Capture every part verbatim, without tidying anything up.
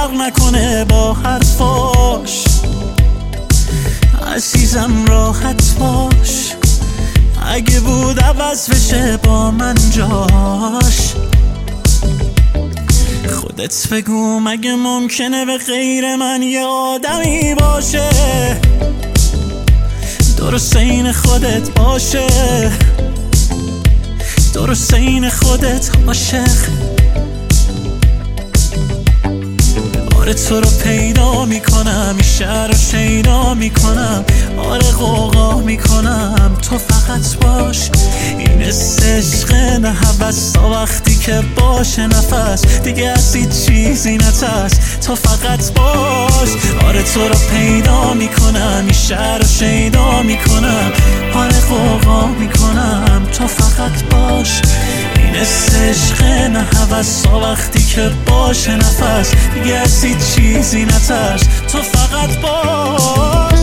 فرق نکنه با حرفاش. عزیزم راحت باش، اگه بود عوض بشه با من جاش. خودت بگو مگه ممکنه به غیر من یه آدمی باشه درست این خودت باشه، درست این خودت عاشق. آره تو رو پیدا میکنم، این شهر رو شیدا میکنم، آره غوغا میکنم، تو فقط باش. این عشق نه هوس تا وقتی که باشه نفس دیگه از هیچ چیزی نترس، تو فقط باش. آره تو رو پیدا میکنم، این شهر رو شیدا میکنم، آره غوغا میکنم، تو فقط باش. این عشق نه هوس تا وقتی که باشه نفس دیگه از هیچ چیزی نترس، تو فقط باش.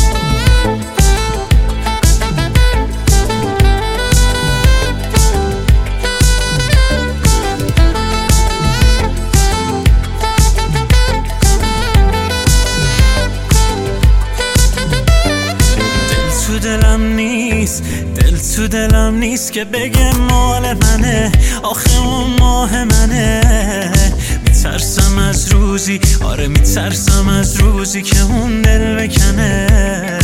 دل تو دلم نیست، دل تو دلم نیست که بگه مال منه، آخه اون ماه منه. میترسم از روزی، آره میترسم از روزی که اون دل بکنه.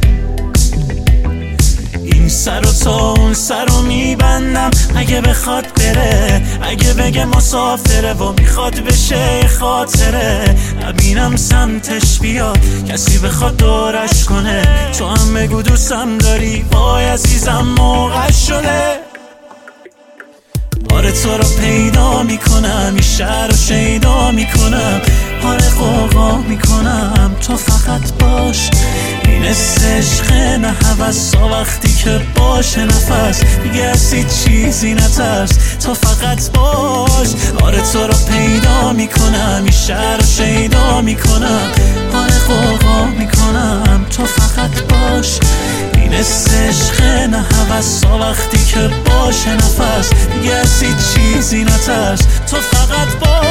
این سر و تا اون سر رو میبندم اگه بخواد بره، اگه بگه مسافره و میخواد بشه خاطره. نبینم سمتش بیاد کسی بخواد دورش کنه، تو هم بگو دوستم داری، وای عزیزم موقع شده. آره تو رو پیدا میکنم، این شهر رو شیدا میکنم، آره غوغا میکنم، تو فقط باش. این عشق نه هوس تا وقتی که باشه نفس دیگه از هیچ چیزی نترس، تو فقط باش. آره تو رو پیدا میکنم، این شهر رو شیدا میکنم، آره غوغا میکنم، تو فقط باش. این عشق نه هوس تا وقتی که باشه نفس دیگه از هیچ چیزی نترس، تو فقط باش.